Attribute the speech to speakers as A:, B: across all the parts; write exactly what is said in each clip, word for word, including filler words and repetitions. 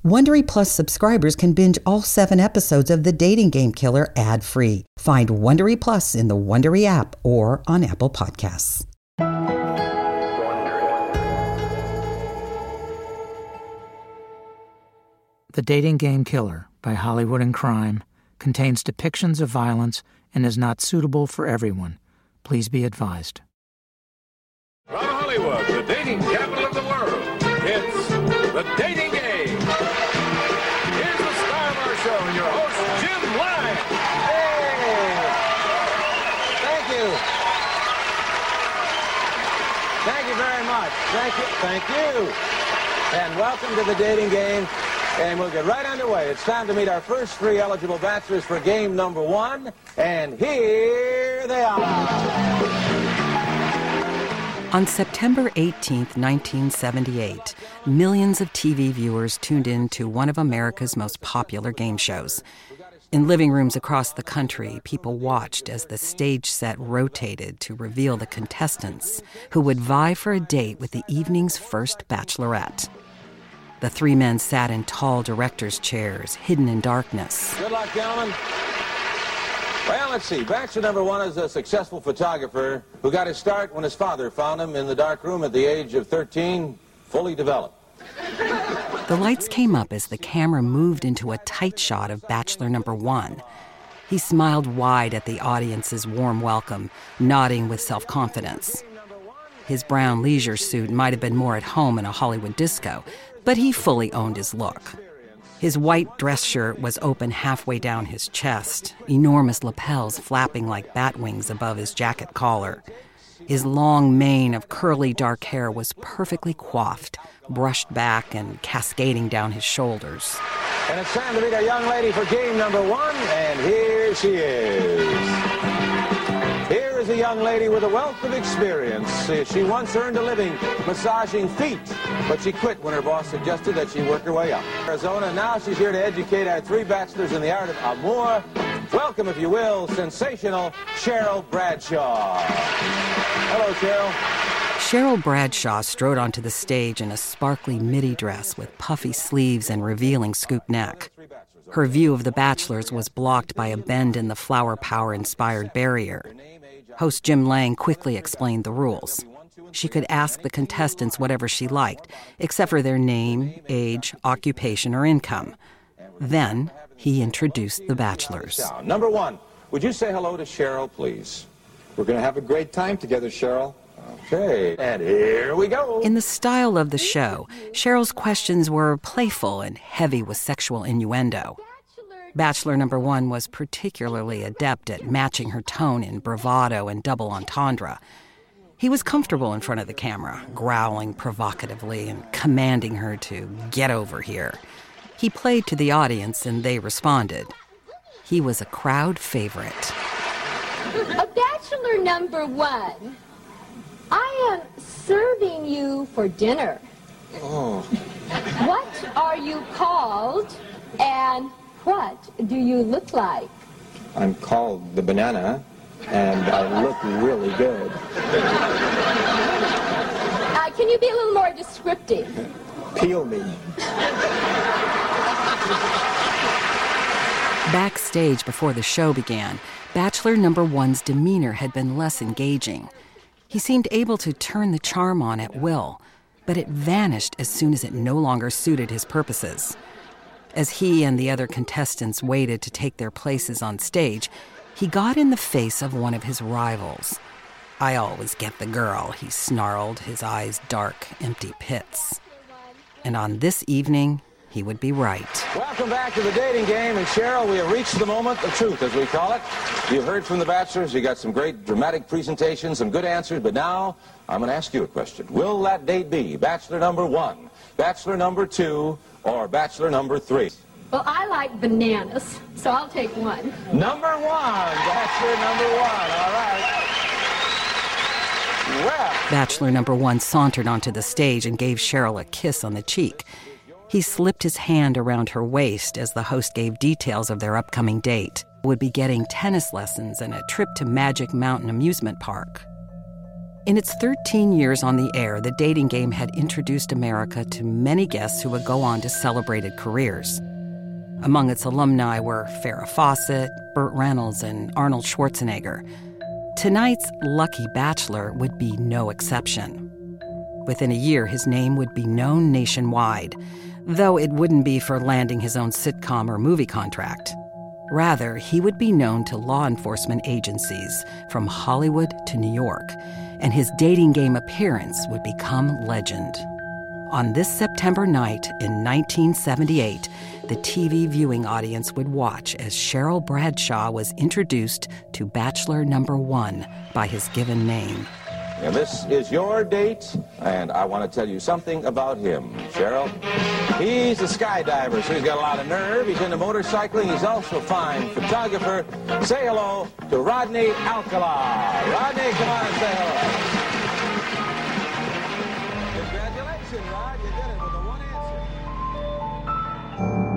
A: Wondery Plus subscribers can binge all seven episodes of The Dating Game Killer ad-free. Find Wondery Plus in the Wondery app or on Apple Podcasts.
B: The Dating Game Killer by Hollywood and Crime contains depictions of violence and is not suitable for everyone. Please be advised.
C: From Hollywood, the dating capital of the world, it's The Dating Game. Here's the star of our show, your host, Jim Lange.
D: Hey! Thank you. Thank you very much. Thank you. Thank you. And welcome to The Dating Game. And we'll get right underway. It's time to meet our first three eligible bachelors for game number one. And here they are.
A: On September eighteenth, nineteen seventy-eight, millions of T V viewers tuned in to one of America's most popular game shows. In living rooms across the country, people watched as the stage set rotated to reveal the contestants who would vie for a date with the evening's first bachelorette. The three men sat in tall directors' chairs, hidden in darkness.
D: Good luck, gentlemen. Well, let's see. Bachelor number one is a successful photographer who got his start when his father found him in the dark room at the age of thirteen, fully developed.
A: The lights came up as the camera moved into a tight shot of Bachelor number one. He smiled wide at the audience's warm welcome, nodding with self-confidence. His brown leisure suit might have been more at home in a Hollywood disco, but he fully owned his look. His white dress shirt was open halfway down his chest, enormous lapels flapping like bat wings above his jacket collar. His long mane of curly dark hair was perfectly coiffed, brushed back and cascading down his shoulders.
D: And it's time to meet our young lady for game number one, and here she is. Here is a young lady with a wealth of experience. She once earned a living massaging feet, but she quit when her boss suggested that she work her way up. Arizona, now she's here to educate our three bachelors in the art of amour. Welcome, if you will, sensational Cheryl Bradshaw. Hello, Cheryl.
A: Cheryl Bradshaw strode onto the stage in a sparkly midi dress with puffy sleeves and revealing scoop neck. Her view of the bachelors was blocked by a bend in the flower power-inspired barrier. Host Jim Lange quickly explained the rules. She could ask the contestants whatever she liked, except for their name, age, occupation, or income. Then he introduced the bachelors.
D: Number one, would you say hello to Cheryl, please?
E: We're going to have a great time together, Cheryl.
D: Okay, and here we go.
A: In the style of the show, Cheryl's questions were playful and heavy with sexual innuendo. Bachelor number one was particularly adept at matching her tone in bravado and double entendre. He was comfortable in front of the camera, growling provocatively and commanding her to get over here. He played to the audience and they responded. He was a crowd favorite.
F: A bachelor number one, I am serving you for dinner.
E: Oh.
F: What are you called and what do you look like?
E: I'm called the Banana, and I look really good.
F: Uh, can you be a little more descriptive?
E: Peel me.
A: Backstage before the show began, Bachelor number one's demeanor had been less engaging. He seemed able to turn the charm on at will, but it vanished as soon as it no longer suited his purposes. As he and the other contestants waited to take their places on stage, he got in the face of one of his rivals. "I always get the girl," he snarled, his eyes dark, empty pits. And on this evening, he would be right.
D: Welcome back to The Dating Game, and Cheryl, we have reached the moment of truth, as we call it. You've heard from the bachelors, you got some great dramatic presentations, some good answers, but now I'm going to ask you a question. Will that date be bachelor number one, bachelor number two, or bachelor number three?
F: Well, I like bananas, so I'll take one.
D: Number one, bachelor number one, all right. Well.
A: Bachelor number one sauntered onto the stage and gave Cheryl a kiss on the cheek. He slipped his hand around her waist as the host gave details of their upcoming date. Would be getting tennis lessons and a trip to Magic Mountain Amusement Park. In its thirteen years on the air, The Dating Game had introduced America to many guests who would go on to celebrated careers. Among its alumni were Farrah Fawcett, Burt Reynolds, and Arnold Schwarzenegger. Tonight's lucky bachelor would be no exception. Within a year, his name would be known nationwide, though it wouldn't be for landing his own sitcom or movie contract. Rather, he would be known to law enforcement agencies from Hollywood to New York, and his Dating Game appearance would become legend. On this September night in nineteen seventy-eight, the T V viewing audience would watch as Cheryl Bradshaw was introduced to Bachelor Number One by his given name.
D: And this is your date, and I want to tell you something about him, Cheryl. He's a skydiver, so he's got a lot of nerve. He's into motorcycling. He's also a fine photographer. Say hello to Rodney Alcala. Rodney, come on and say hello. Congratulations, Rod. You did it with a one answer.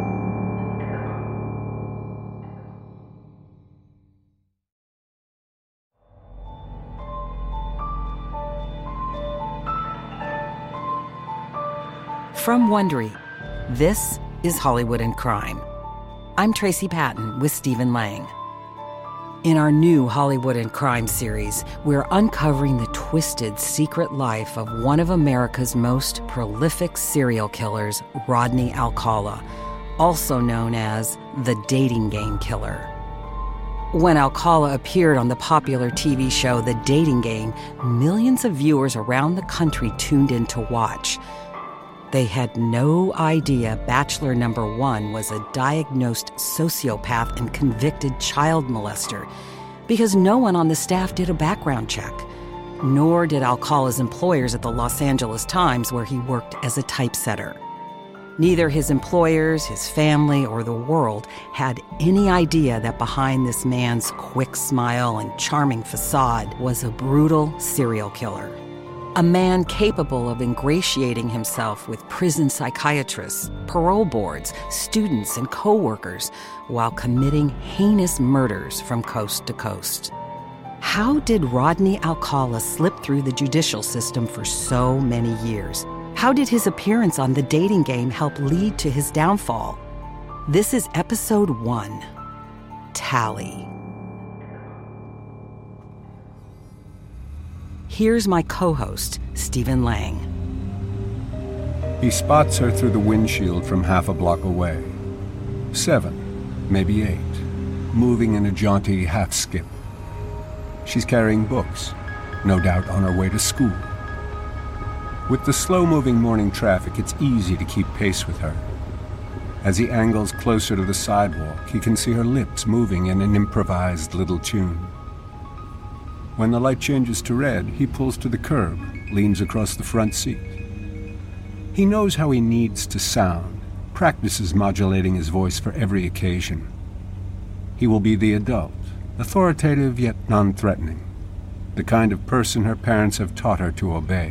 A: From Wondery, this is Hollywood and Crime. I'm Tracy Patton with Stephen Lang. In our new Hollywood and Crime series, we're uncovering the twisted secret life of one of America's most prolific serial killers, Rodney Alcala, also known as the Dating Game Killer. When Alcala appeared on the popular T V show The Dating Game, millions of viewers around the country tuned in to watch. They had no idea Bachelor Number One was a diagnosed sociopath and convicted child molester, because no one on the staff did a background check, nor did Alcala's employers at the Los Angeles Times, where he worked as a typesetter. Neither his employers, his family, or the world had any idea that behind this man's quick smile and charming facade was a brutal serial killer. A man capable of ingratiating himself with prison psychiatrists, parole boards, students, and co-workers while committing heinous murders from coast to coast. How did Rodney Alcala slip through the judicial system for so many years? How did his appearance on The Dating Game help lead to his downfall? This is Episode one, Tally. Here's my co-host, Stephen Lang.
G: He spots her through the windshield from half a block away. Seven, maybe eight, moving in a jaunty half-skip. She's carrying books, no doubt on her way to school. With the slow-moving morning traffic, it's easy to keep pace with her. As he angles closer to the sidewalk, he can see her lips moving in an improvised little tune. When the light changes to red, he pulls to the curb, leans across the front seat. He knows how he needs to sound, practices modulating his voice for every occasion. He will be the adult, authoritative yet non-threatening, the kind of person her parents have taught her to obey.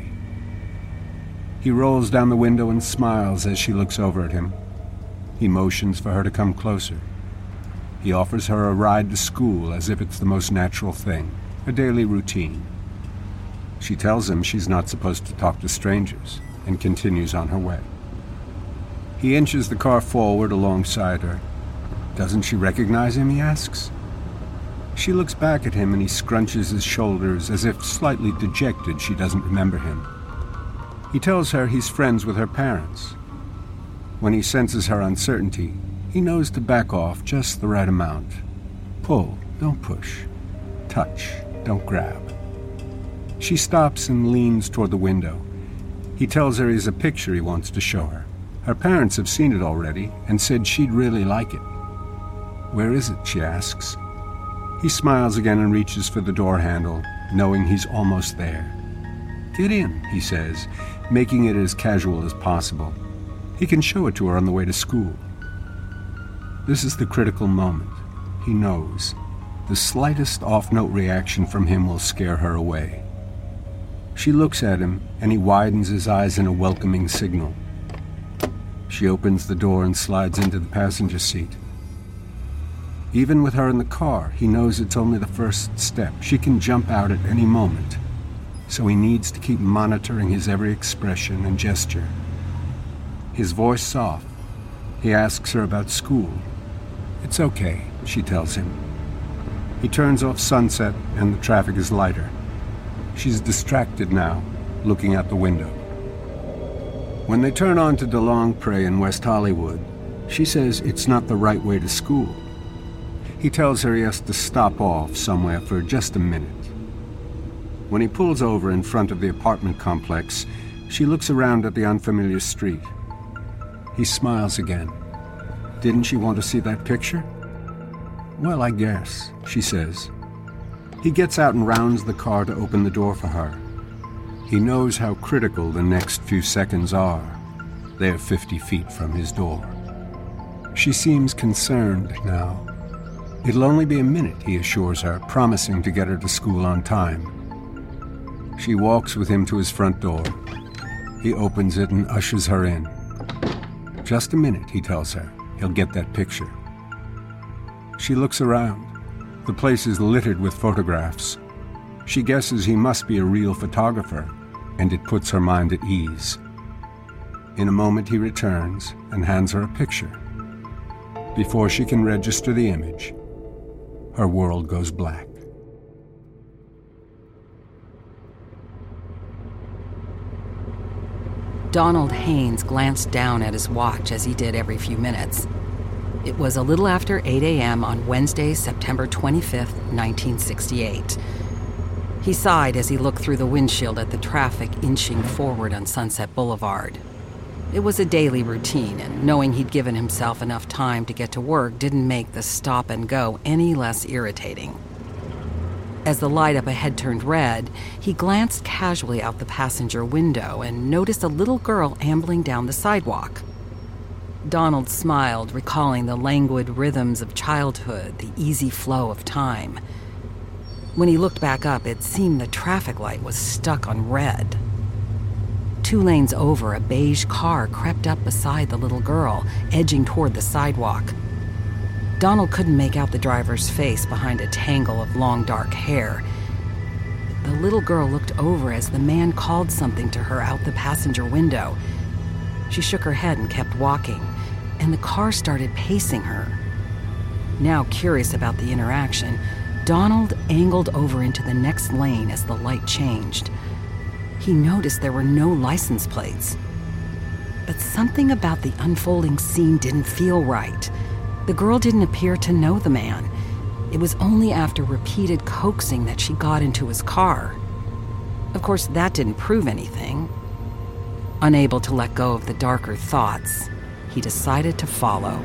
G: He rolls down the window and smiles as she looks over at him. He motions for her to come closer. He offers her a ride to school as if it's the most natural thing. A daily routine. She tells him she's not supposed to talk to strangers and continues on her way. He inches the car forward alongside her. Doesn't she recognize him, he asks. She looks back at him and he scrunches his shoulders as if slightly dejected she doesn't remember him. He tells her he's friends with her parents. When he senses her uncertainty, he knows to back off just the right amount. Pull, don't push. Touch. Don't grab. She stops and leans toward the window. He tells her he has a picture he wants to show her. Her parents have seen it already and said she'd really like it. Where is it, she asks. He smiles again and reaches for the door handle, knowing he's almost there. Get in, he says, making it as casual as possible. He can show it to her on the way to school. This is the critical moment. He knows. The slightest off-note reaction from him will scare her away. She looks at him, and he widens his eyes in a welcoming signal. She opens the door and slides into the passenger seat. Even with her in the car, he knows it's only the first step. She can jump out at any moment. so he needs to keep monitoring his every expression and gesture. His voice soft, he asks her about school. It's okay, she tells him. He turns off Sunset and the traffic is lighter. She's distracted now, looking out the window. When they turn on to DeLong Pre in West Hollywood, she says it's not the right way to school. He tells her he has to stop off somewhere for just a minute. When he pulls over in front of the apartment complex, she looks around at the unfamiliar street. He smiles again. Didn't she want to see that picture? Well, I guess, she says. He gets out and rounds the car to open the door for her. He knows how critical the next few seconds are. They're fifty feet from his door. She seems concerned now. It'll only be a minute, he assures her, promising to get her to school on time. She walks with him to his front door. He opens it and ushers her in. Just a minute, he tells her. He'll get that picture. She looks around. The place is littered with photographs. She guesses he must be a real photographer, and it puts her mind at ease. In a moment, he returns and hands her a picture. Before she can register the image, her world goes black.
A: Donald Haynes glanced down at his watch as he did every few minutes. It was a little after eight a.m. on Wednesday, September twenty-fifth, nineteen sixty-eight. He sighed as he looked through the windshield at the traffic inching forward on Sunset Boulevard. It was a daily routine, and knowing he'd given himself enough time to get to work didn't make the stop and go any less irritating. As the light up ahead turned red, he glanced casually out the passenger window and noticed a little girl ambling down the sidewalk. Donald smiled, recalling the languid rhythms of childhood, the easy flow of time. When he looked back up, it seemed the traffic light was stuck on red. Two lanes over, a beige car crept up beside the little girl, edging toward the sidewalk. Donald couldn't make out the driver's face behind a tangle of long dark hair. The little girl looked over as the man called something to her out the passenger window. She shook her head and kept walking, and the car started pacing her. Now curious about the interaction, Donald angled over into the next lane as the light changed. He noticed there were no license plates. But something about the unfolding scene didn't feel right. The girl didn't appear to know the man. It was only after repeated coaxing that she got into his car. Of course, that didn't prove anything. Unable to let go of the darker thoughts, he decided to follow.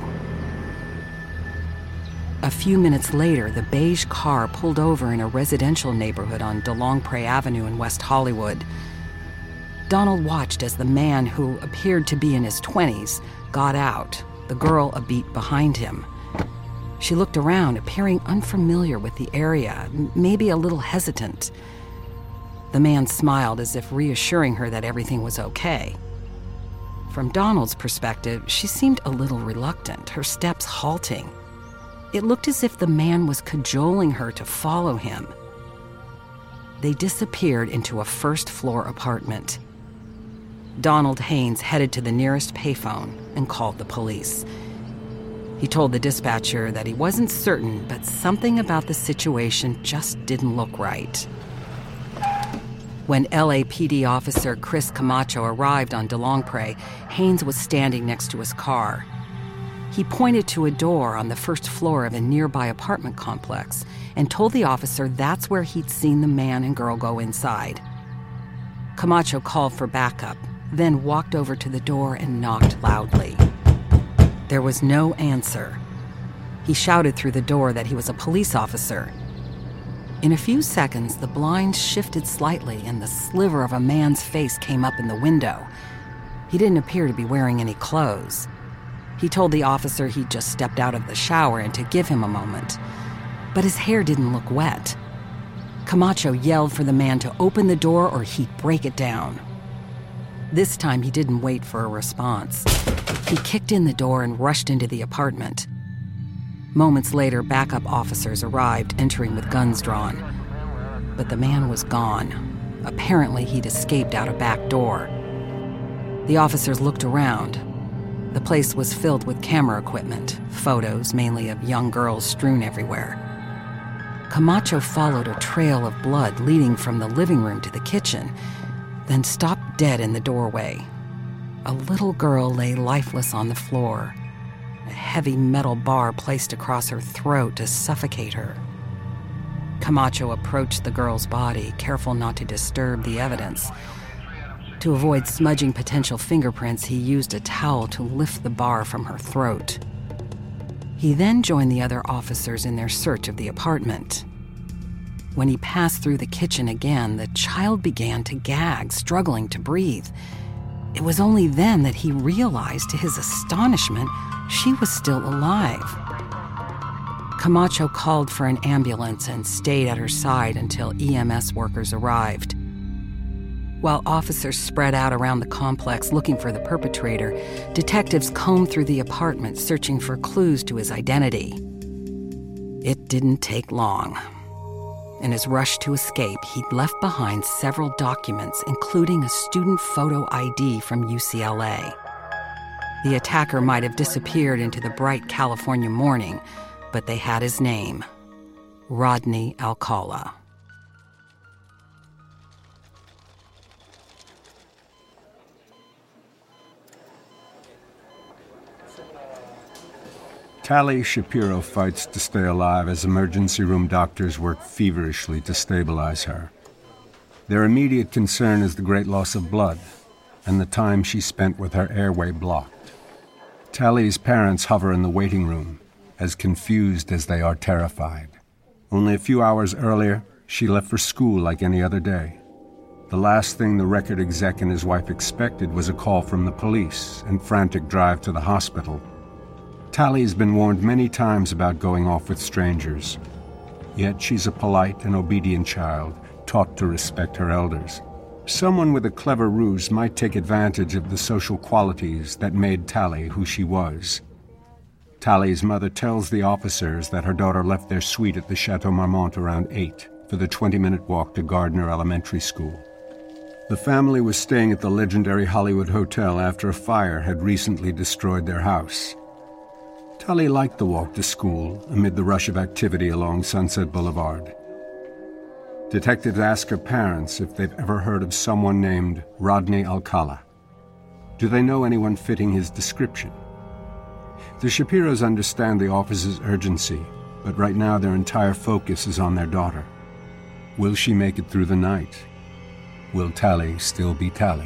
A: A few minutes later, the beige car pulled over in a residential neighborhood on DeLong Pre Avenue in West Hollywood. Donald watched as the man, who appeared to be in his twenties, got out, the girl a beat behind him. She looked around, appearing unfamiliar with the area, maybe a little hesitant. The man smiled as if reassuring her that everything was okay. From Donald's perspective, she seemed a little reluctant, her steps halting. It looked as if the man was cajoling her to follow him. They disappeared into a first-floor apartment. Donald Haynes headed to the nearest payphone and called the police. He told the dispatcher that he wasn't certain, but something about the situation just didn't look right. When L A P D officer Chris Camacho arrived on DeLong Pre, Haynes was standing next to his car. He pointed to a door on the first floor of a nearby apartment complex and told the officer that's where he'd seen the man and girl go inside. Camacho called for backup, then walked over to the door and knocked loudly. There was no answer. He shouted through the door that he was a police officer. In a few seconds, the blinds shifted slightly and the sliver of a man's face came up in the window. He didn't appear to be wearing any clothes. He told the officer he'd just stepped out of the shower and to give him a moment. But his hair didn't look wet. Camacho yelled for the man to open the door or he'd break it down. This time, he didn't wait for a response. He kicked in the door and rushed into the apartment. Moments later, backup officers arrived, entering with guns drawn. But the man was gone, Apparently, he'd escaped out a back door. The officers looked around. The place was filled with camera equipment, photos mainly of young girls strewn everywhere. Camacho followed a trail of blood leading from the living room to the kitchen, then stopped dead in the doorway. A little girl lay lifeless on the floor, a heavy metal bar placed across her throat to suffocate her. Camacho approached the girl's body, careful not to disturb the evidence. To avoid smudging potential fingerprints, he used a towel to lift the bar from her throat. He then joined the other officers in their search of the apartment. When he passed through the kitchen again, the child began to gag, struggling to breathe. It was only then that he realized, to his astonishment, she was still alive. Camacho called for an ambulance and stayed at her side until E M S workers arrived. While officers spread out around the complex looking for the perpetrator, detectives combed through the apartment searching for clues to his identity. It didn't take long. In his rush to escape, he'd left behind several documents, including a student photo I D from U C L A. The attacker might have disappeared into the bright California morning, but they had his name, Rodney Alcala.
G: Tali Shapiro fights to stay alive as emergency room doctors work feverishly to stabilize her. Their immediate concern is the great loss of blood and the time she spent with her airway blocked. Tali's parents hover in the waiting room, as confused as they are terrified. Only a few hours earlier, she left for school like any other day. The last thing the record exec and his wife expected was a call from the police and frantic drive to the hospital. Tali's been warned many times about going off with strangers. Yet she's a polite and obedient child, taught to respect her elders. Someone with a clever ruse might take advantage of the social qualities that made Tali who she was. Tali's mother tells the officers that her daughter left their suite at the Chateau Marmont around eight for the twenty-minute walk to Gardner Elementary School. The family was staying at the legendary Hollywood Hotel after a fire had recently destroyed their house. Tali liked the walk to school amid the rush of activity along Sunset Boulevard. Detectives ask her parents if they've ever heard of someone named Rodney Alcala. Do they know anyone fitting his description? The Shapiros understand the office's urgency, but right now their entire focus is on their daughter. Will she make it through the night? Will Tali still be Tali?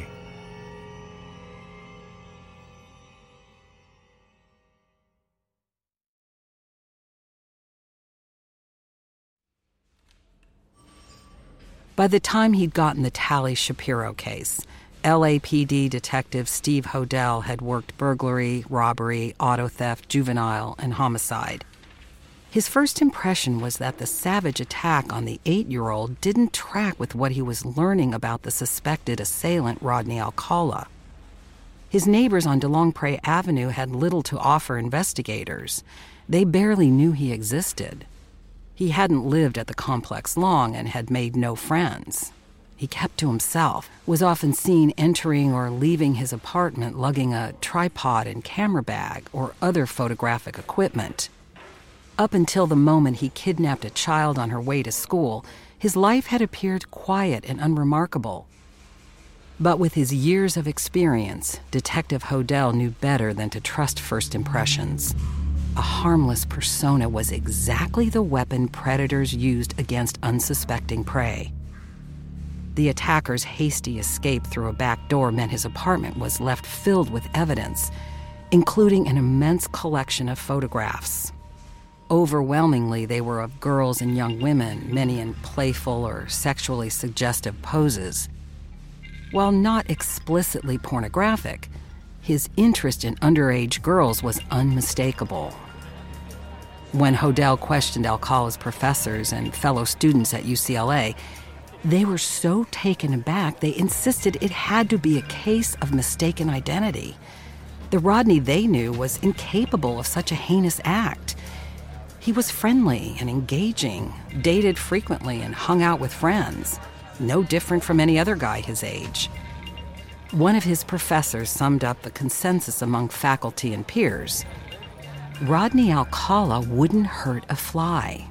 A: By the time he'd gotten the Tali Shapiro case, L A P D detective Steve Hodel had worked burglary, robbery, auto theft, juvenile, and homicide. His first impression was that the savage attack on the eight-year-old didn't track with what he was learning about the suspected assailant, Rodney Alcala. His neighbors on DeLongpre Avenue had little to offer investigators. They barely knew he existed. He hadn't lived at the complex long and had made no friends. He kept to himself, was often seen entering or leaving his apartment lugging a tripod and camera bag or other photographic equipment. Up until the moment he kidnapped a child on her way to school, his life had appeared quiet and unremarkable. But with his years of experience, Detective Hodel knew better than to trust first impressions. A harmless persona was exactly the weapon predators used against unsuspecting prey. The attacker's hasty escape through a back door meant his apartment was left filled with evidence, including an immense collection of photographs. Overwhelmingly, they were of girls and young women, many in playful or sexually suggestive poses. While not explicitly pornographic, his interest in underage girls was unmistakable. When Hodel questioned Alcala's professors and fellow students at U C L A, they were so taken aback they insisted it had to be a case of mistaken identity. The Rodney they knew was incapable of such a heinous act. He was friendly and engaging, dated frequently, and hung out with friends. no different from any other guy his age. One of his professors summed up the consensus among faculty and peers. Rodney Alcala wouldn't hurt a fly.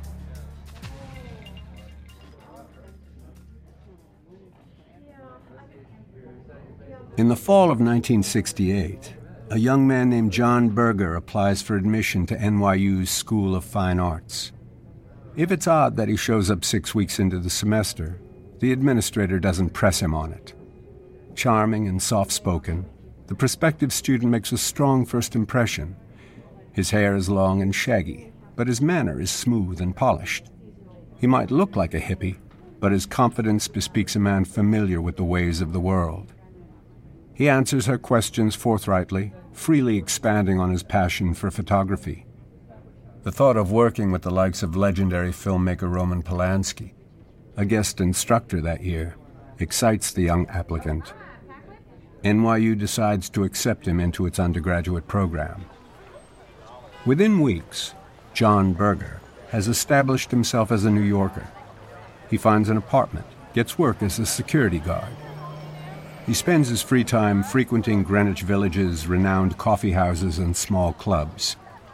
G: In the fall of nineteen sixty-eight, a young man named John Berger applies for admission to N Y U's School of Fine Arts. If it's odd that he shows up six weeks into the semester, the administrator doesn't press him on it. Charming and soft-spoken, the prospective student makes a strong first impression. His hair is long and shaggy, but his manner is smooth and polished. He might look like a hippie, but his confidence bespeaks a man familiar with the ways of the world. He answers her questions forthrightly, freely expanding on his passion for photography. The thought of working with the likes of legendary filmmaker Roman Polanski, a guest instructor that year, excites the young applicant. N Y U decides to accept him into its undergraduate program. Within weeks, John Berger has established himself as a New Yorker. He finds an apartment, gets work as a security guard. He spends his free time frequenting Greenwich Village's renowned coffee houses and small clubs.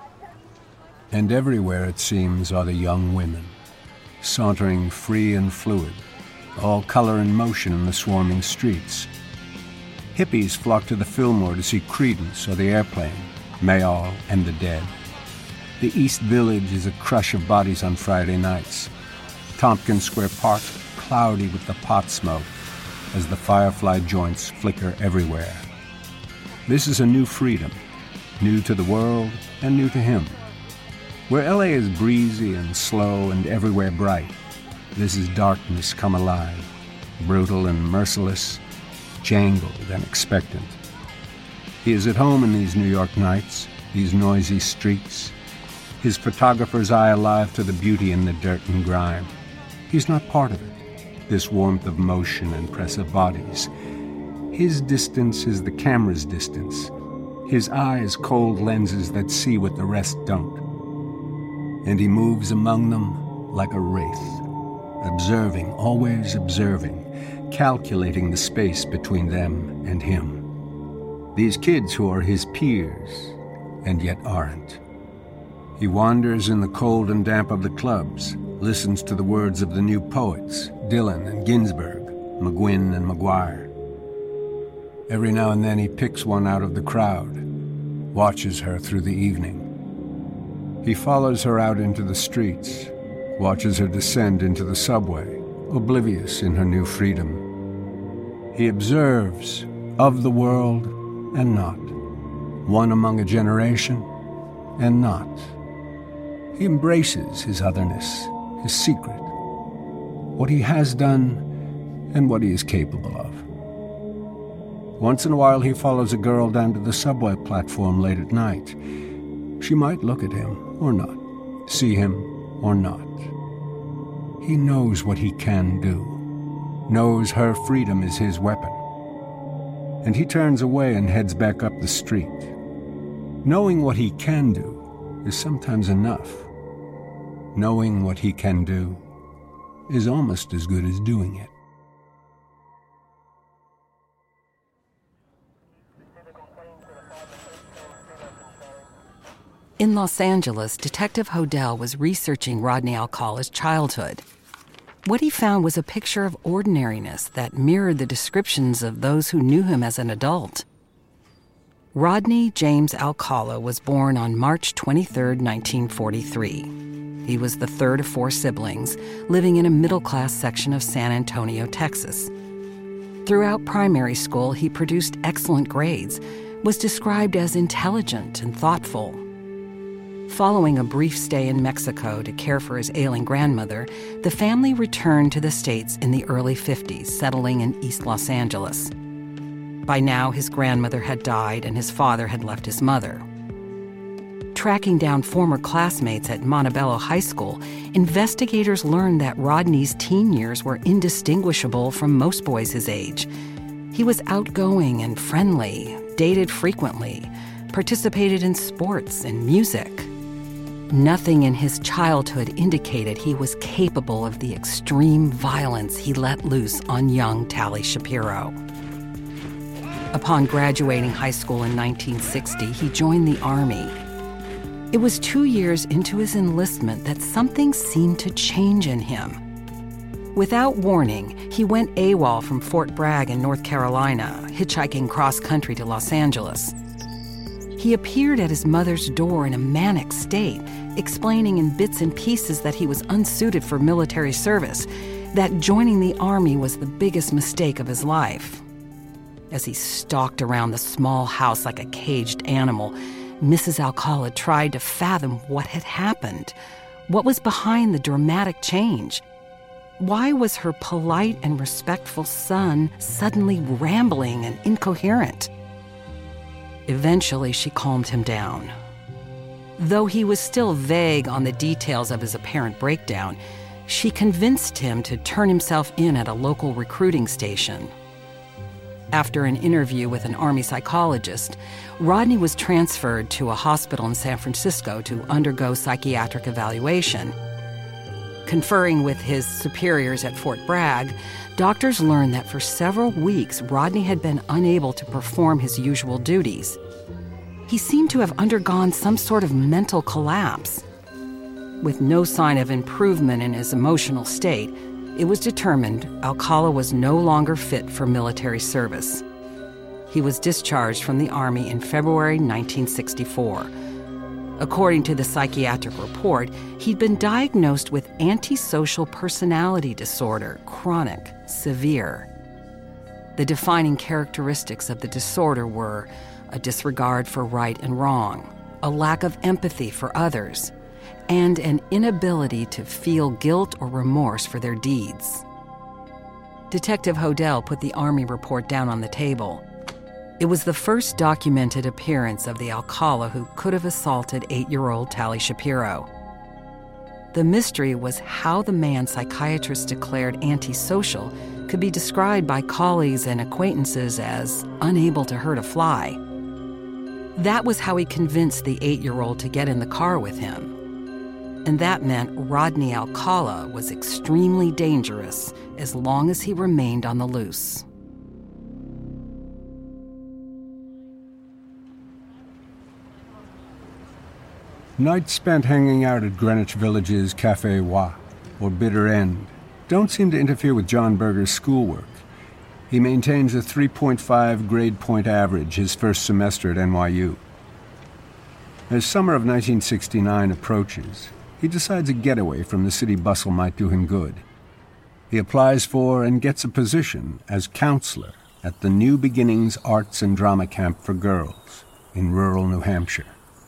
G: And everywhere, it seems, are the young women, sauntering free and fluid, all color and motion in the swarming streets. Hippies flock to the Fillmore to see Creedence or the Airplane, Mayall and the Dead. The East Village is a crush of bodies on Friday nights. Tompkins Square Park cloudy with the pot smoke as the firefly joints flicker everywhere. This is a new freedom, new to the world and new to him. Where L A is breezy and slow and everywhere bright, this is darkness come alive, brutal and merciless, jangled and expectant. He is at home in these New York nights, these noisy streets, his photographer's eye alive to the beauty in the dirt and grime. He's not part of it, this warmth of motion and press of bodies. His distance is the camera's distance, his eyes cold lenses that see what the rest don't. And he moves among them like a wraith, observing, always observing, calculating the space between them and him. These kids who are his peers, and yet aren't. He wanders in the cold and damp of the clubs, listens to the words of the new poets, Dylan and Ginsberg, McGuinn and McGuire. Every now and then he picks one out of the crowd, watches her through the evening. He follows her out into the streets, watches her descend into the subway, oblivious in her new freedom. He observes, of the world and not, one among a generation and not. He embraces his otherness, his secret, what he has done and what he is capable of. Once in a while he follows a girl down to the subway platform late at night. She might look at him or not, see him or not. He knows what he can do, knows her freedom is his weapon. And he turns away and heads back up the street. Knowing what he can do is sometimes enough. Knowing what he can do is almost as good as doing it.
A: In Los Angeles, Detective Hodel was researching Rodney Alcala's childhood. What he found was a picture of ordinariness that mirrored the descriptions of those who knew him as an adult. Rodney James Alcala was born on March twenty-third, nineteen forty-three. He was the third of four siblings, living in a middle-class section of San Antonio, Texas. Throughout primary school, he produced excellent grades, was described as intelligent and thoughtful. Following a brief stay in Mexico to care for his ailing grandmother, the family returned to the States in the early fifties, settling in East Los Angeles. By now, his grandmother had died and his father had left his mother. Tracking down former classmates at Montebello High School, investigators learned that Rodney's teen years were indistinguishable from most boys his age. He was outgoing and friendly, dated frequently, participated in sports and music. nothing in his childhood indicated he was capable of the extreme violence he let loose on young Tali Shapiro. Upon graduating high school in nineteen sixty, he joined the Army. It was two years into his enlistment that something seemed to change in him. Without warning, he went AWOL from Fort Bragg in North Carolina, hitchhiking cross-country to Los Angeles. He appeared at his mother's door in a manic state, explaining in bits and pieces that he was unsuited for military service, that joining the Army was the biggest mistake of his life. As he stalked around the small house like a caged animal, Missus Alcala tried to fathom what had happened. What was behind the dramatic change? Why was her polite and respectful son suddenly rambling and incoherent? Eventually, she calmed him down. Though he was still vague on the details of his apparent breakdown, she convinced him to turn himself in at a local recruiting station. After an interview with an Army psychologist, Rodney was transferred to a hospital in San Francisco to undergo psychiatric evaluation. Conferring with his superiors at Fort Bragg, doctors learned that for several weeks, Rodney had been unable to perform his usual duties. He seemed to have undergone some sort of mental collapse. With no sign of improvement in his emotional state, it was determined Alcala was no longer fit for military service. He was discharged from the Army in February nineteen sixty-four. According to the psychiatric report, he'd been diagnosed with antisocial personality disorder, chronic, severe. The defining characteristics of the disorder were a disregard for right and wrong, a lack of empathy for others, and an inability to feel guilt or remorse for their deeds. Detective Hodel put the Army report down on the table. It was the first documented appearance of the Alcala who could have assaulted eight-year-old Tali Shapiro. The mystery was how the man psychiatrists declared antisocial could be described by colleagues and acquaintances as unable to hurt a fly. That was how he convinced the eight-year-old to get in the car with him. And that meant Rodney Alcala was extremely dangerous as long as he remained on the loose.
G: Nights spent hanging out at Greenwich Village's Café Wa, or Bitter End, don't seem to interfere with John Berger's schoolwork. He maintains a three point five grade point average his first semester at N Y U. As summer of nineteen sixty-nine approaches, he decides a getaway from the city bustle might do him good. He applies for and gets a position as counselor at the New Beginnings Arts and Drama Camp for Girls in rural New Hampshire.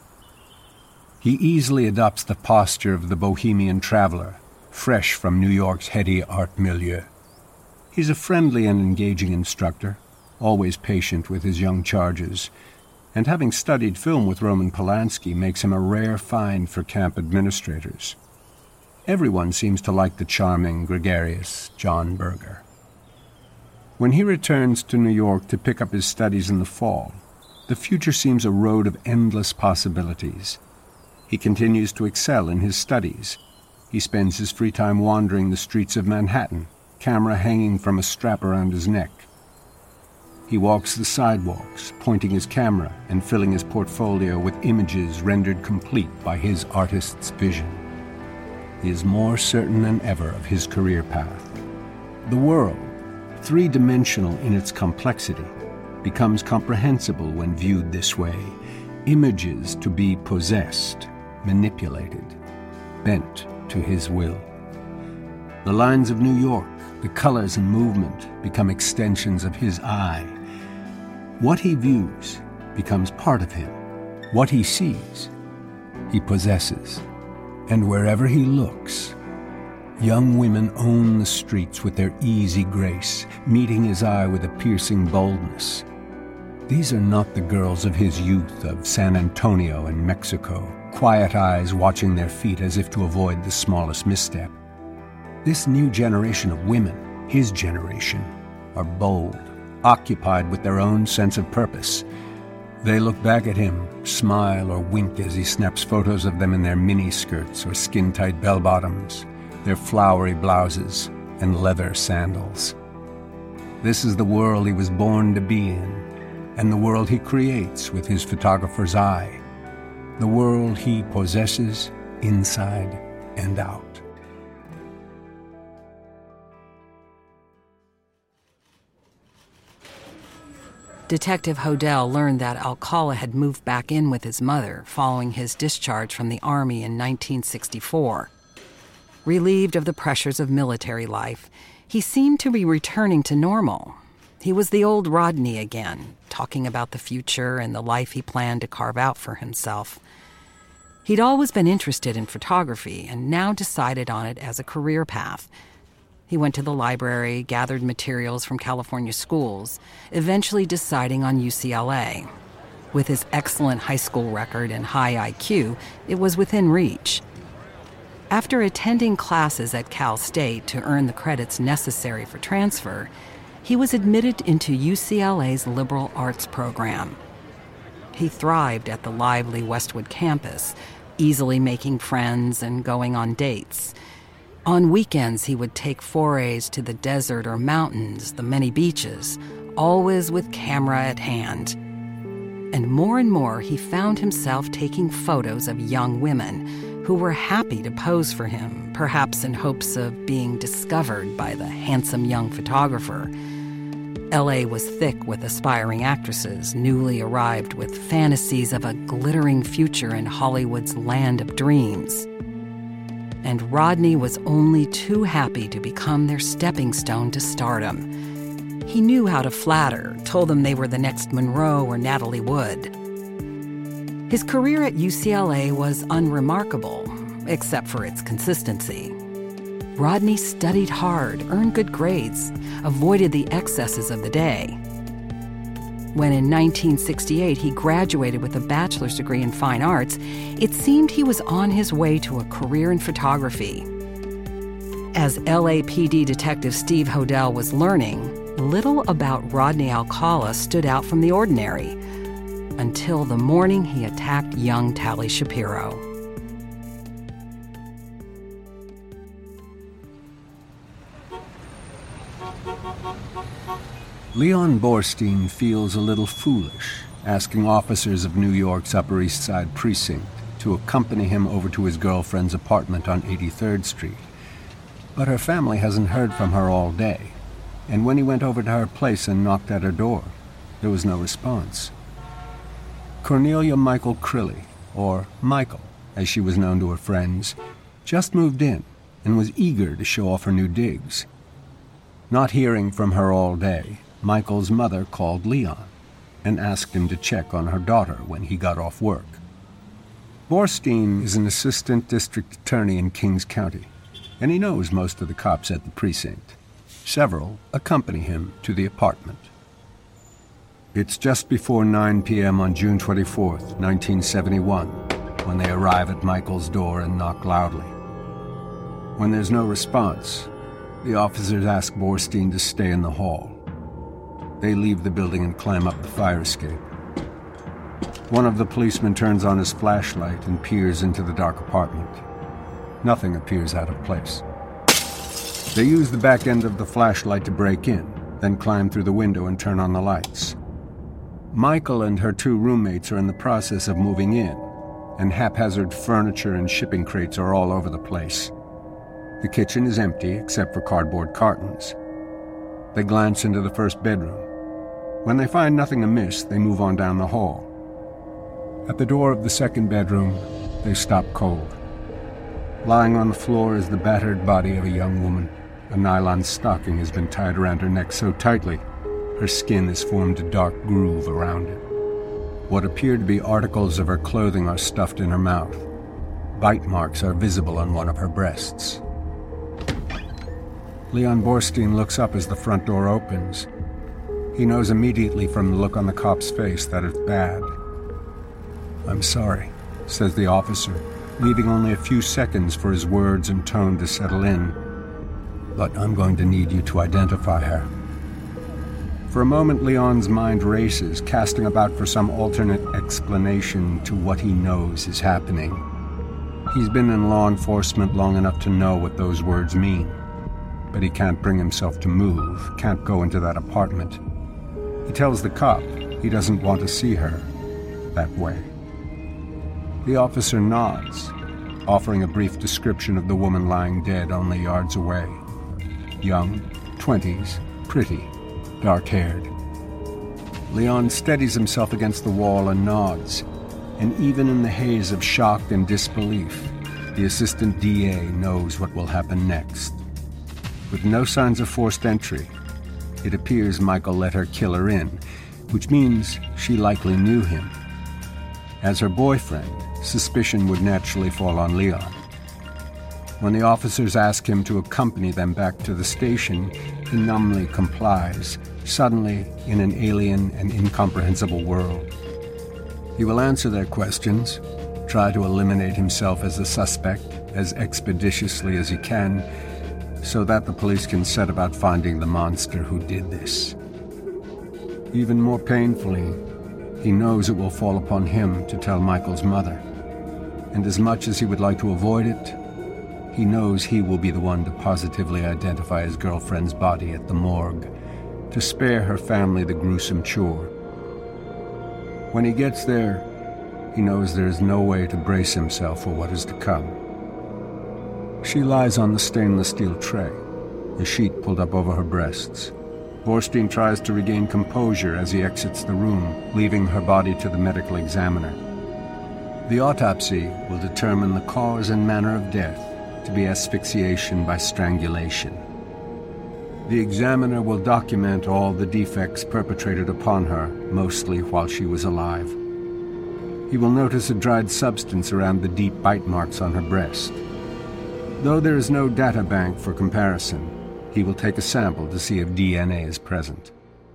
G: He easily adopts the posture of the bohemian traveler, fresh from New York's heady art milieu. He's a friendly and engaging instructor, always patient with his young charges, and having studied film with Roman Polanski makes him a rare find for camp administrators. Everyone seems to like the charming, gregarious John Berger. When he returns to New York to pick up his studies in the fall, the future seems a road of endless possibilities. He continues to excel in his studies. He spends his free time wandering the streets of Manhattan, camera hanging from a strap around his neck. He walks the sidewalks, pointing his camera and filling his portfolio with images rendered complete by his artist's vision. He is more certain than ever of his career path. The world, three-dimensional in its complexity, becomes comprehensible when viewed this way. Images to be possessed, manipulated, bent to his will. The lines of New York, the colors and movement become extensions of his eye. What he views becomes part of him. What he sees, he possesses. And wherever he looks, young women own the streets with their easy grace, meeting his eye with a piercing boldness. These are not the girls of his youth of San Antonio and Mexico, quiet eyes watching their feet as if to avoid the smallest misstep. This new generation of women, his generation, are bold, occupied with their own sense of purpose. They look back at him, smile or wink as he snaps photos of them in their mini-skirts or skin-tight bell-bottoms, their flowery blouses and leather sandals. This is the world he was born to be in, and the world he creates with his photographer's eye, the world he possesses inside and out.
A: Detective Hodel learned that Alcala had moved back in with his mother following his discharge from the Army in nineteen sixty-four. Relieved of the pressures of military life, he seemed to be returning to normal. He was the old Rodney again, talking about the future and the life he planned to carve out for himself. He'd always been interested in photography and now decided on it as a career path. He went to the library, gathered materials from California schools, eventually deciding on U C L A. With his excellent high school record and high I Q, it was within reach. After attending classes at Cal State to earn the credits necessary for transfer, he was admitted into U C L A's liberal arts program. He thrived at the lively Westwood campus, easily making friends and going on dates. On weekends, he would take forays to the desert or mountains, the many beaches, always with camera at hand. And more and more, he found himself taking photos of young women who were happy to pose for him, perhaps in hopes of being discovered by the handsome young photographer. L A was thick with aspiring actresses, newly arrived with fantasies of a glittering future in Hollywood's land of dreams. And Rodney was only too happy to become their stepping stone to stardom. He knew how to flatter, told them they were the next Monroe or Natalie Wood. His career at U C L A was unremarkable, except for its consistency. Rodney studied hard, earned good grades, avoided the excesses of the day. When in nineteen sixty-eight he graduated with a bachelor's degree in fine arts, it seemed he was on his way to a career in photography. As L A P D Detective Steve Hodel was learning, little about Rodney Alcala stood out from the ordinary, until the morning he attacked young Tally Shapiro.
G: Leon Borstein feels a little foolish asking officers of New York's Upper East Side precinct to accompany him over to his girlfriend's apartment on eighty-third Street. But her family hasn't heard from her all day, and when he went over to her place and knocked at her door, there was no response. Cornelia Michael Crilly, or Michael, as she was known to her friends, just moved in and was eager to show off her new digs. Not hearing from her all day, Michael's mother called Leon and asked him to check on her daughter when he got off work. Borstein is an assistant district attorney in Kings County, and he knows most of the cops at the precinct. Several accompany him to the apartment. It's just before nine p.m. on June twenty-fourth, nineteen seventy-one, when they arrive at Michael's door and knock loudly. When there's no response, the officers ask Borstein to stay in the hall. They leave the building and climb up the fire escape. One of the policemen turns on his flashlight and peers into the dark apartment. Nothing appears out of place. They use the back end of the flashlight to break in, then climb through the window and turn on the lights. Michael and her two roommates are in the process of moving in, and haphazard furniture and shipping crates are all over the place. The kitchen is empty except for cardboard cartons. They glance into the first bedroom. When they find nothing amiss, they move on down the hall. At the door of the second bedroom, they stop cold. Lying on the floor is the battered body of a young woman. A nylon stocking has been tied around her neck so tightly, her skin has formed a dark groove around it. What appear to be articles of her clothing are stuffed in her mouth. Bite marks are visible on one of her breasts. Leon Borstein looks up as the front door opens. He knows immediately from the look on the cop's face that it's bad. "I'm sorry," says the officer, leaving only a few seconds for his words and tone to settle in. "But I'm going to need you to identify her." For a moment, Leon's mind races, casting about for some alternate explanation to what he knows is happening. He's been in law enforcement long enough to know what those words mean. But he can't bring himself to move, can't go into that apartment. He tells the cop he doesn't want to see her that way. The officer nods, offering a brief description of the woman lying dead only yards away. Young, twenties, pretty, dark-haired. Leon steadies himself against the wall and nods, and even in the haze of shock and disbelief, the assistant D A knows what will happen next. With no signs of forced entry, it appears Michael let her killer in, which means she likely knew him. As her boyfriend, suspicion would naturally fall on Leon. When the officers ask him to accompany them back to the station, he numbly complies, suddenly in an alien and incomprehensible world. He will answer their questions, try to eliminate himself as a suspect as expeditiously as he can, so that the police can set about finding the monster who did this. Even more painfully, he knows it will fall upon him to tell Michael's mother. And as much as he would like to avoid it, he knows he will be the one to positively identify his girlfriend's body at the morgue, to spare her family the gruesome chore. When he gets there, he knows there is no way to brace himself for what is to come. She lies on the stainless steel tray, a sheet pulled up over her breasts. Borstein tries to regain composure as he exits the room, leaving her body to the medical examiner. The autopsy will determine the cause and manner of death to be asphyxiation by strangulation. The examiner will document all the defects perpetrated upon her, mostly while she was alive. He will notice a dried substance around the deep bite marks on her breast. Though there is no data bank for comparison, he will take a sample to see if D N A is present.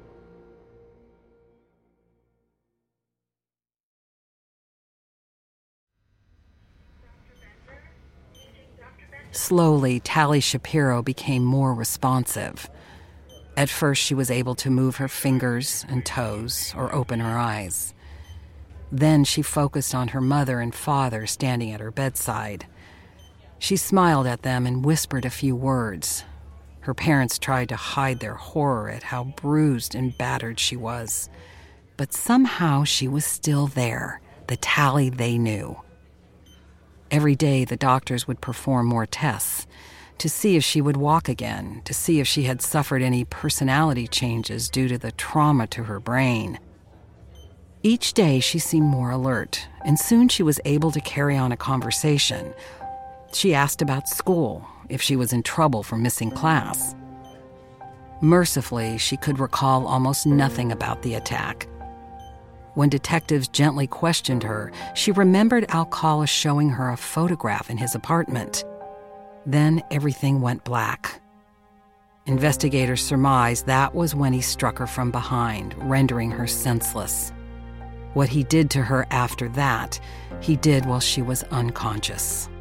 A: Slowly, Tally Shapiro became more responsive. At first, she was able to move her fingers and toes or open her eyes. Then she focused on her mother and father standing at her bedside. She smiled at them and whispered a few words. Her parents tried to hide their horror at how bruised and battered she was. But somehow she was still there, the Tally they knew. Every day the doctors would perform more tests to see if she would walk again, to see if she had suffered any personality changes due to the trauma to her brain. Each day she seemed more alert, and soon she was able to carry on a conversation. She asked about school, if she was in trouble for missing class. Mercifully, she could recall almost nothing about the attack. When detectives gently questioned her, she remembered Alcala showing her a photograph in his apartment. Then everything went black. Investigators surmised that was when he struck her from behind, rendering her senseless. What he did to her after that, he did while she was unconscious.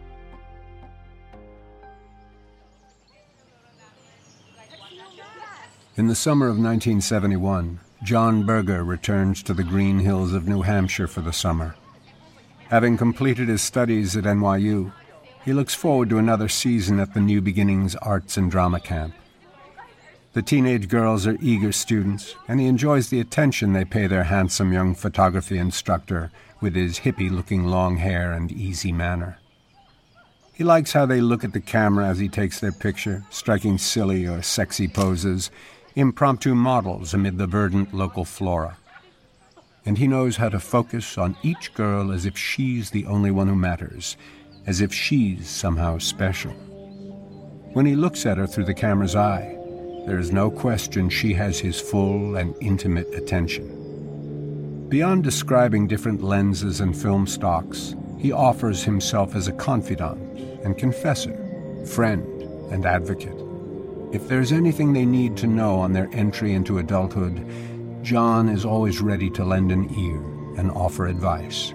G: In the summer of nineteen seventy-one, John Berger returns to the Green Hills of New Hampshire for the summer. Having completed his studies at N Y U, he looks forward to another season at the New Beginnings Arts and Drama Camp. The teenage girls are eager students, and he enjoys the attention they pay their handsome young photography instructor with his hippie-looking long hair and easy manner. He likes how they look at the camera as he takes their picture, striking silly or sexy poses, impromptu models amid the verdant local flora. And he knows how to focus on each girl as if she's the only one who matters, as if she's somehow special. When he looks at her through the camera's eye, there is no question she has his full and intimate attention. Beyond describing different lenses and film stocks, he offers himself as a confidant and confessor, friend and advocate. If there's anything they need to know on their entry into adulthood, John is always ready to lend an ear and offer advice.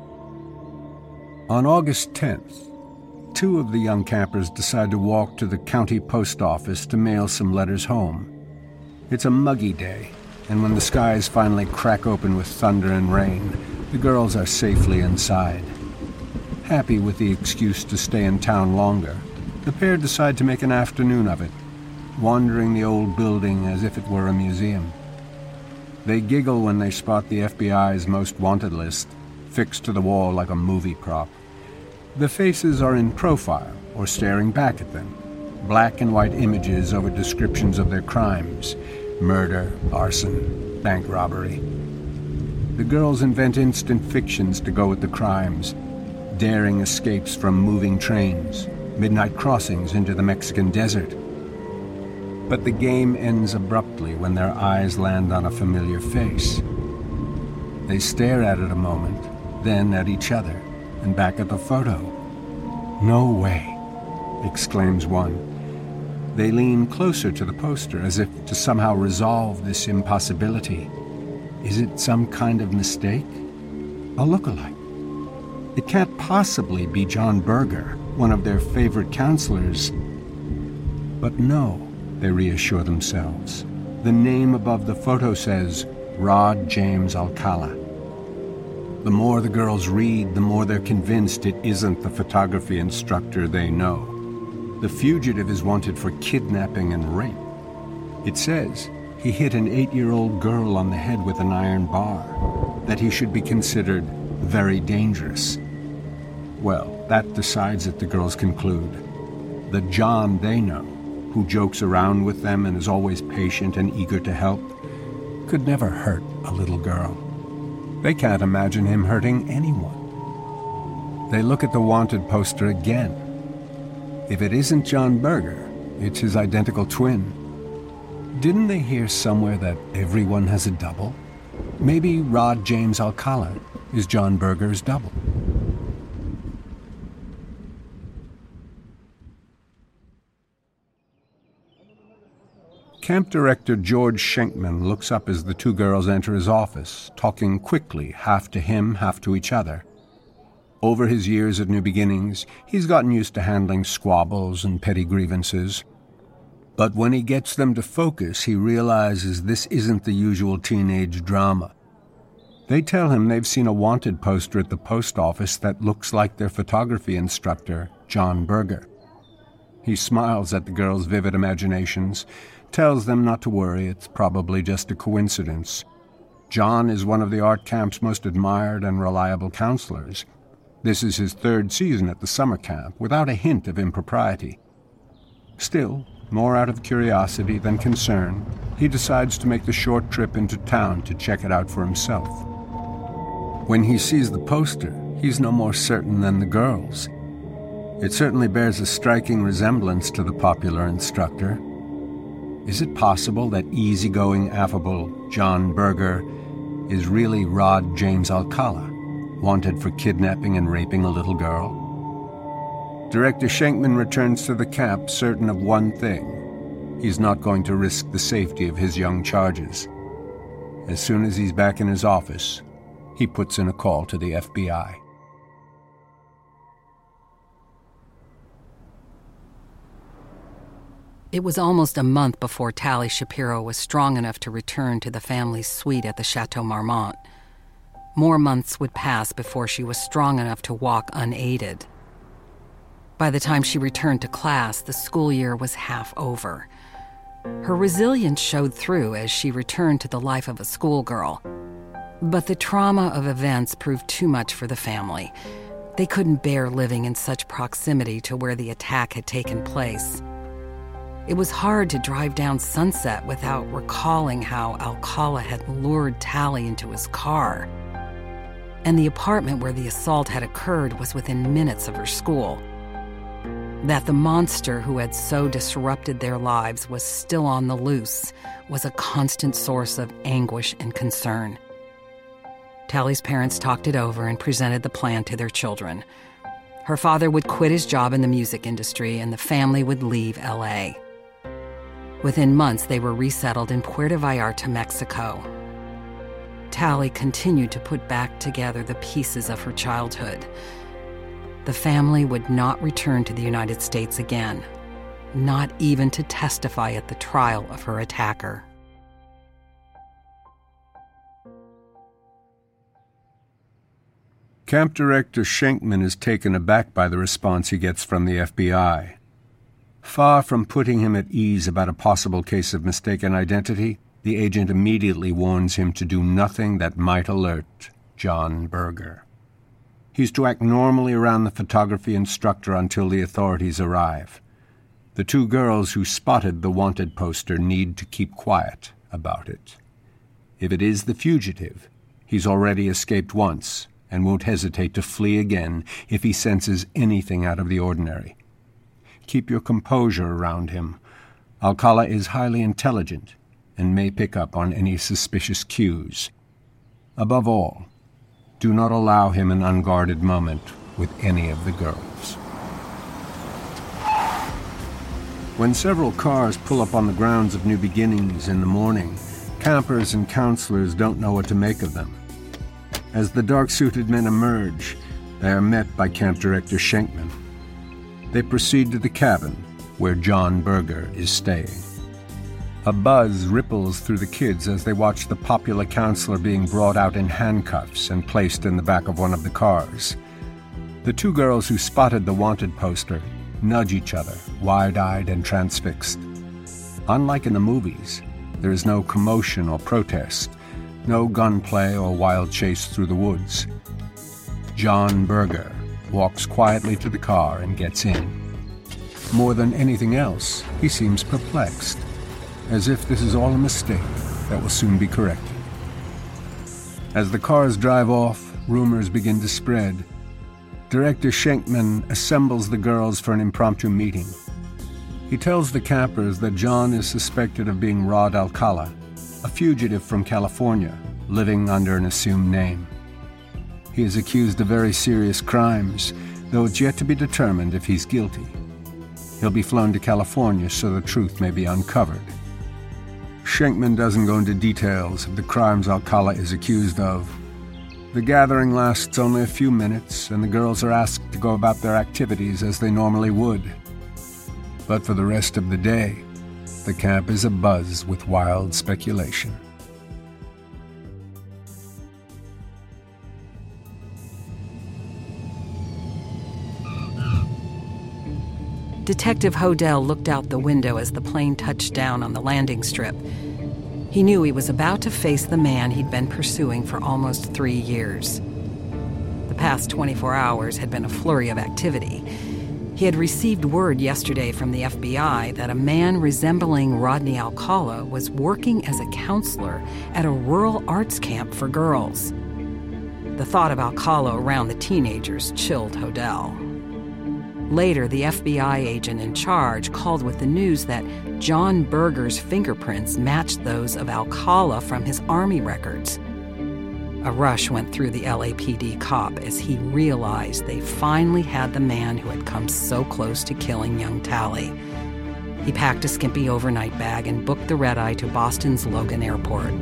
G: On August tenth, two of the young campers decide to walk to the county post office to mail some letters home. It's a muggy day, and when the skies finally crack open with thunder and rain, the girls are safely inside. Happy with the excuse to stay in town longer, the pair decide to make an afternoon of it, wandering the old building as if it were a museum. They giggle when they spot the F B I's most wanted list, fixed to the wall like a movie prop. The faces are in profile or staring back at them, black and white images over descriptions of their crimes: murder, arson, bank robbery. The girls invent instant fictions to go with the crimes: daring escapes from moving trains, midnight crossings into the Mexican desert. But the game ends abruptly when their eyes land on a familiar face. They stare at it a moment, then at each other, and back at the photo. "No way," exclaims one. They lean closer to the poster as if to somehow resolve this impossibility. Is it some kind of mistake? A look-alike? It can't possibly be John Berger, one of their favorite counselors. But no, they reassure themselves. The name above the photo says Rod James Alcala. The more the girls read, the more they're convinced it isn't the photography instructor they know. The fugitive is wanted for kidnapping and rape. It says he hit an eight-year-old girl on the head with an iron bar, that he should be considered very dangerous. Well, that decides it, the girls conclude. The John they know, who jokes around with them and is always patient and eager to help, could never hurt a little girl. They can't imagine him hurting anyone. They look at the wanted poster again. If it isn't John Berger, it's his identical twin. Didn't they hear somewhere that everyone has a double? Maybe Rod James Alcala is John Berger's double. Camp director George Schenkman looks up as the two girls enter his office, talking quickly, half to him, half to each other. Over his years at New Beginnings, he's gotten used to handling squabbles and petty grievances. But when he gets them to focus, he realizes this isn't the usual teenage drama. They tell him they've seen a wanted poster at the post office that looks like their photography instructor, John Berger. He smiles at the girls' vivid imaginations, tells them not to worry, it's probably just a coincidence. John is one of the art camp's most admired and reliable counselors. This is his third season at the summer camp, without a hint of impropriety. Still, more out of curiosity than concern, he decides to make the short trip into town to check it out for himself. When he sees the poster, he's no more certain than the girls. It certainly bears a striking resemblance to the popular instructor. Is it possible that easygoing, affable John Berger is really Rod James Alcala, wanted for kidnapping and raping a little girl? Director Schenkman returns to the camp certain of one thing. He's not going to risk the safety of his young charges. As soon as he's back in his office, he puts in a call to the F B I.
A: It was almost a month before Tally Shapiro was strong enough to return to the family's suite at the Chateau Marmont. More months would pass before she was strong enough to walk unaided. By the time she returned to class, the school year was half over. Her resilience showed through as she returned to the life of a schoolgirl. But the trauma of events proved too much for the family. They couldn't bear living in such proximity to where the attack had taken place. It was hard to drive down Sunset without recalling how Alcala had lured Tally into his car. And the apartment where the assault had occurred was within minutes of her school. That the monster who had so disrupted their lives was still on the loose was a constant source of anguish and concern. Tally's parents talked it over and presented the plan to their children. Her father would quit his job in the music industry and the family would leave L A. Within months, they were resettled in Puerto Vallarta, Mexico. Tally continued to put back together the pieces of her childhood. The family would not return to the United States again, not even to testify at the trial of her attacker.
G: Camp Director Schenkman is taken aback by the response he gets from the F B I. Far from putting him at ease about a possible case of mistaken identity, the agent immediately warns him to do nothing that might alert John Berger. He's to act normally around the photography instructor until the authorities arrive. The two girls who spotted the wanted poster need to keep quiet about it. If it is the fugitive, he's already escaped once and won't hesitate to flee again if he senses anything out of the ordinary. Keep your composure around him. Alcala is highly intelligent and may pick up on any suspicious cues. Above all, do not allow him an unguarded moment with any of the girls. When several cars pull up on the grounds of New Beginnings in the morning, campers and counselors don't know what to make of them. As the dark-suited men emerge, they are met by Camp Director Schenkman. They proceed to the cabin where John Berger is staying. A buzz ripples through the kids as they watch the popular counselor being brought out in handcuffs and placed in the back of one of the cars. The two girls who spotted the wanted poster nudge each other, wide-eyed and transfixed. Unlike in the movies, there is no commotion or protest, no gunplay or wild chase through the woods. John Berger walks quietly to the car and gets in. More than anything else, he seems perplexed, as if this is all a mistake that will soon be corrected. As the cars drive off, rumors begin to spread. Director Schenkman assembles the girls for an impromptu meeting. He tells the campers that John is suspected of being Rod Alcala, a fugitive from California, living under an assumed name. He is accused of very serious crimes, though it's yet to be determined if he's guilty. He'll be flown to California so the truth may be uncovered. Schenkman doesn't go into details of the crimes Alcala is accused of. The gathering lasts only a few minutes, and the girls are asked to go about their activities as they normally would. But for the rest of the day, the camp is abuzz with wild speculation.
A: Detective Hodel looked out the window as the plane touched down on the landing strip. He knew he was about to face the man he'd been pursuing for almost three years. The past twenty-four hours had been a flurry of activity. He had received word yesterday from the F B I that a man resembling Rodney Alcala was working as a counselor at a rural arts camp for girls. The thought of Alcala around the teenagers chilled Hodel. Later, the F B I agent in charge called with the news that John Berger's fingerprints matched those of Alcala from his Army records. A rush went through the L A P D cop as he realized they finally had the man who had come so close to killing young Tally. He packed a skimpy overnight bag and booked the red-eye to Boston's Logan Airport.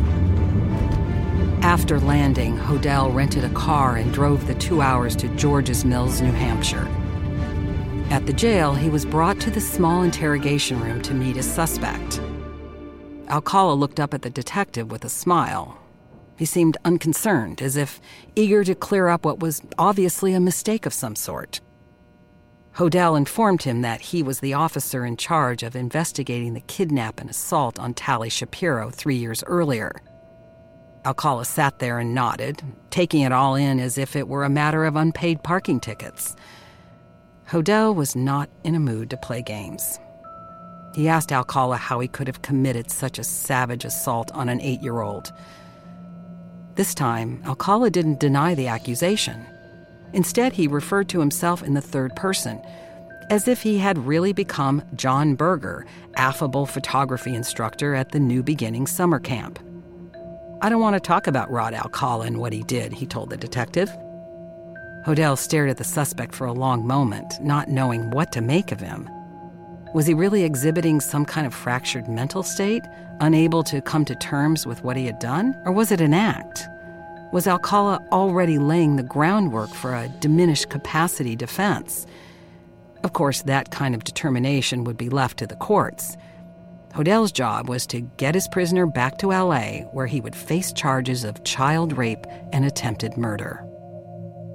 A: After landing, Hodel rented a car and drove the two hours to George's Mills, New Hampshire. At the jail, he was brought to the small interrogation room to meet his suspect. Alcala looked up at the detective with a smile. He seemed unconcerned, as if eager to clear up what was obviously a mistake of some sort. Hodel informed him that he was the officer in charge of investigating the kidnap and assault on Tally Shapiro three years earlier. Alcala sat there and nodded, taking it all in as if it were a matter of unpaid parking tickets. Hodel was not in a mood to play games. He asked Alcala how he could have committed such a savage assault on an eight-year-old. This time, Alcala didn't deny the accusation. Instead, he referred to himself in the third person, as if he had really become John Berger, affable photography instructor at the New Beginning summer camp. "I don't want to talk about Rod Alcala and what he did," he told the detective. Hodel stared at the suspect for a long moment, not knowing what to make of him. Was he really exhibiting some kind of fractured mental state, unable to come to terms with what he had done? Or was it an act? Was Alcala already laying the groundwork for a diminished capacity defense? Of course, that kind of determination would be left to the courts. Hodel's job was to get his prisoner back to L A, where he would face charges of child rape and attempted murder.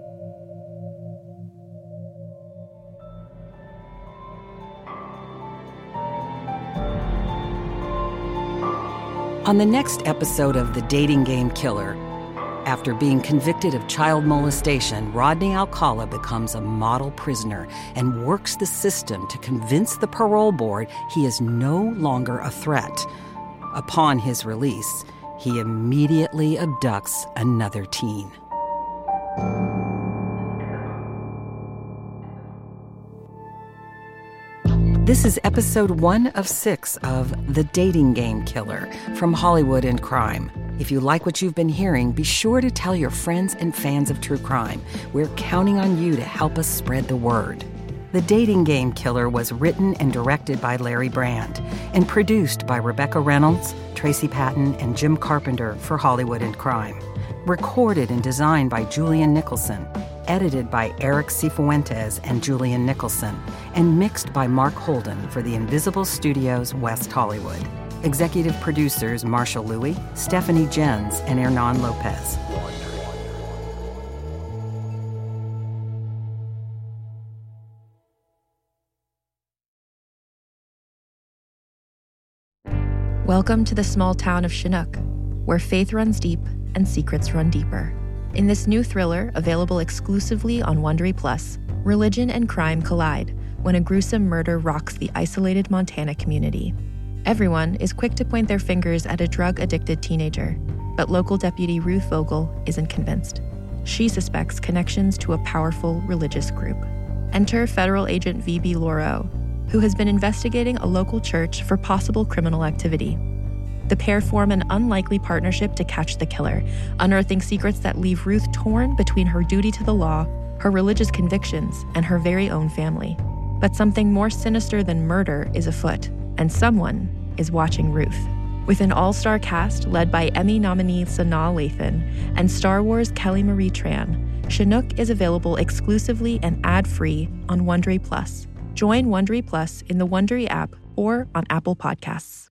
A: On the next episode of The Dating Game Killer, after being convicted of child molestation, Rodney Alcala becomes a model prisoner and works the system to convince the parole board he is no longer a threat. Upon his release, he immediately abducts another teen. This is episode one of six of The Dating Game Killer from Hollywood and Crime. If you like what you've been hearing, be sure to tell your friends and fans of true crime. We're counting on you to help us spread the word. The Dating Game Killer was written and directed by Larry Brand and produced by Rebecca Reynolds, Tracy Patton, and Jim Carpenter for Hollywood and Crime. Recorded and designed by Julian Nicholson. Edited by Eric Cifuentes and Julian Nicholson. And mixed by Mark Holden for the Invisible Studios West Hollywood. Executive producers Marshall Louis, Stephanie Jens, and Hernan Lopez.
H: Welcome to the small town of Chinook, where faith runs deep and secrets run deeper. In this new thriller, available exclusively on Wondery Plus, religion and crime collide when a gruesome murder rocks the isolated Montana community. Everyone is quick to point their fingers at a drug-addicted teenager, but local deputy Ruth Vogel isn't convinced. She suspects connections to a powerful religious group. Enter federal agent V B Lauro, who has been investigating a local church for possible criminal activity. The pair form an unlikely partnership to catch the killer, unearthing secrets that leave Ruth torn between her duty to the law, her religious convictions, and her very own family. But something more sinister than murder is afoot, and someone is watching Ruth. With an all-star cast led by Emmy nominee Sanaa Lathan and Star Wars Kelly Marie Tran, Chinook is available exclusively and ad-free on Wondery Plus. Join Wondery Plus in the Wondery app or on Apple Podcasts.